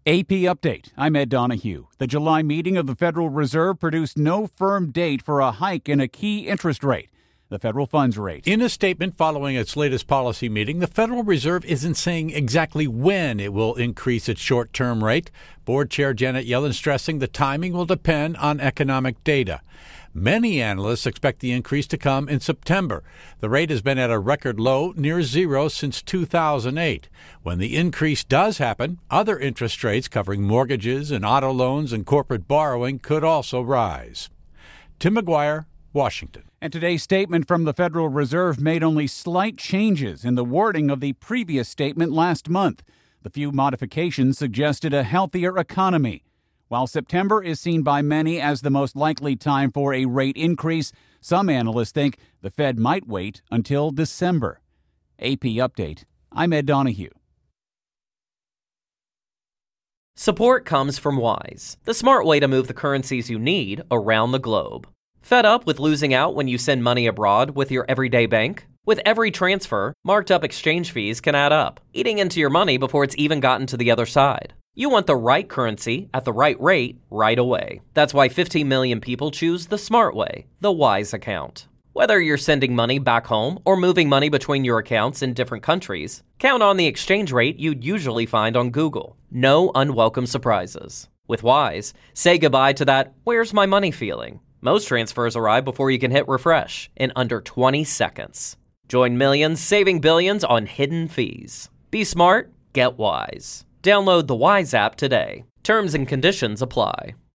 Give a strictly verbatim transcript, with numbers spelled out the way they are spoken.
A P Update. I'm Ed Donahue. The July meeting of the Federal Reserve produced no firm date for a hike in a key interest rate, the federal funds rate. In a statement following its latest policy meeting, the Federal Reserve isn't saying exactly when it will increase its short-term rate. Board Chair Janet Yellen stressing the timing will depend on economic data. Many analysts expect the increase to come in September. The rate has been at a record low, near zero, since two thousand eight. When the increase does happen, other interest rates covering mortgages and auto loans and corporate borrowing could also rise. Tim McGuire, Washington. And today's statement from the Federal Reserve made only slight changes in the wording of the previous statement last month. The few modifications suggested a healthier economy. While September is seen by many as the most likely time for a rate increase, some analysts think the Fed might wait until December. A P Update. I'm Ed Donahue. Support comes from Wise, the smart way to move the currencies you need around the globe. Fed up with losing out when you send money abroad with your everyday bank? With every transfer, marked up exchange fees can add up, eating into your money before it's even gotten to the other side. You want the right currency at the right rate right away. That's why fifteen million people choose the smart way, the Wise account. Whether you're sending money back home or moving money between your accounts in different countries, count on the exchange rate you'd usually find on Google. No unwelcome surprises. With Wise, say goodbye to that "where's my money" feeling. Most transfers arrive before you can hit refresh in under twenty seconds. Join millions saving billions on hidden fees. Be smart, get Wise. Download the Wise app today. Terms and conditions apply.